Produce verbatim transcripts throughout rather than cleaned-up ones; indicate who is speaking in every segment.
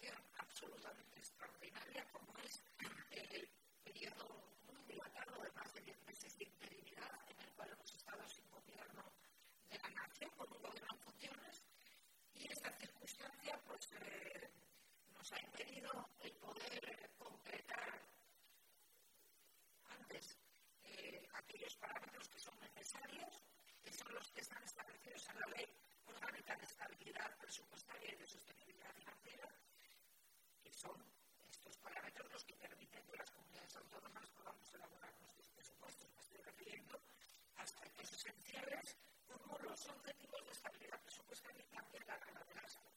Speaker 1: situación absolutamente extraordinaria como es el periodo muy dilatado de más de diez meses de interinidad en el cual hemos estado sin gobierno de la nación, con un gobierno en funciones, y esta circunstancia pues eh, nos ha impedido el poder concretar antes eh, aquellos parámetros que son necesarios, que son los que están establecidos en la Ley Orgánica de Estabilidad Presupuestaria y de Sostenibilidad Financiera, que son estos parámetros los que permiten que las comunidades autónomas podamos elaborar nuestros presupuestos. Me estoy refiriendo a aspectos esenciales como los objetivos de estabilidad presupuestaria y también la regla de gasto.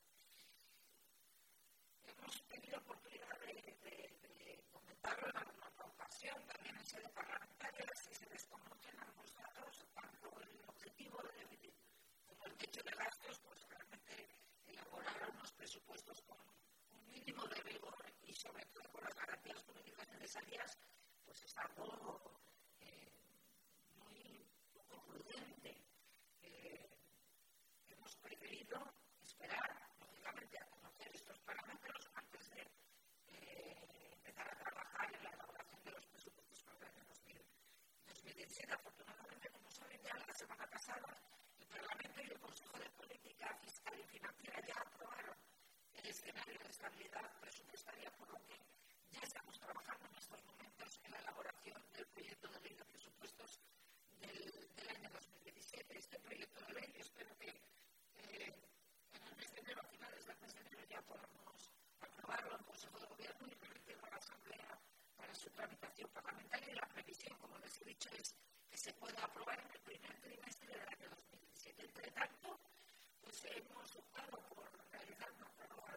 Speaker 1: Hemos tenido oportunidad de, de, de comentarlo en alguna otra ocasión, también en sede parlamentaria, si se desconocen ambos datos, tanto el objetivo de déficit como el techo de gastos, pues realmente elaborar unos presupuestos con un mínimo de rigor y sobre todo con las garantías jurídicas necesarias, pues es algo eh, muy poco prudente. Eh, hemos preferido esperar, lógicamente, a conocer estos parámetros antes de eh, empezar a trabajar en la elaboración de los presupuestos para el año dos mil diecisiete. Afortunadamente, como saben, ya la semana pasada el Parlamento y el Consejo de Política Fiscal y Financiera ya aprobaron el escenario de estabilidad presupuestaria, por lo que ya estamos trabajando en estos momentos en la elaboración del proyecto de ley de presupuestos del, del año dos mil diecisiete. Este proyecto de ley, espero que eh, en el mes de enero, a finales del mes de enero, ya podamos aprobarlo en Consejo de Gobierno y remitirlo a la Asamblea para su tramitación parlamentaria. Y la previsión, como les he dicho, es que se pueda aprobar en el primer trimestre del año dos mil diecisiete. Entre tanto, pues hemos optado por realizar una prórroga